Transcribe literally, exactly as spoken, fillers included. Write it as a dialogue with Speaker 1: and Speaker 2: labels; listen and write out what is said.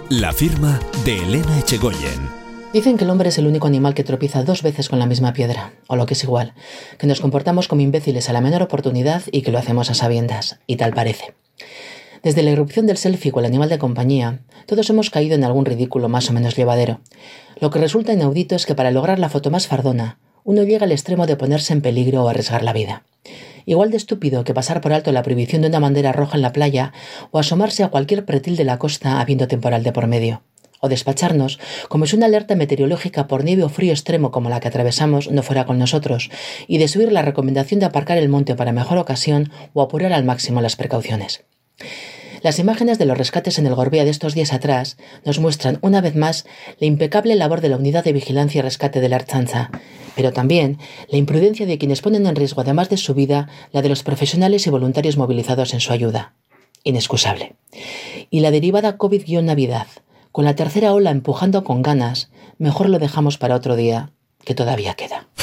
Speaker 1: La firma de Elena Echegoyen.
Speaker 2: Dicen que el hombre es el único animal que tropieza dos veces con la misma piedra, o lo que es igual, que nos comportamos como imbéciles a la menor oportunidad y que lo hacemos a sabiendas, y tal parece. Desde la irrupción del selfie con el animal de compañía, todos hemos caído en algún ridículo más o menos llevadero. Lo que resulta inaudito es que para lograr la foto más fardona, uno llega al extremo de ponerse en peligro o arriesgar la vida. Igual de estúpido que pasar por alto la prohibición de una bandera roja en la playa o asomarse a cualquier pretil de la costa habiendo temporal de por medio. O despacharnos como si una alerta meteorológica por nieve o frío extremo como la que atravesamos no fuera con nosotros, y desoír la recomendación de aparcar el monte para mejor ocasión o apurar al máximo las precauciones. Las imágenes de los rescates en el Gorbea de estos días atrás nos muestran una vez más la impecable labor de la Unidad de Vigilancia y Rescate de la Ertzaintza, pero también la imprudencia de quienes ponen en riesgo, además de su vida, la de los profesionales y voluntarios movilizados en su ayuda. Inexcusable. Y la derivada COVID-Navidad, con la tercera ola empujando con ganas, mejor lo dejamos para otro día, que todavía queda.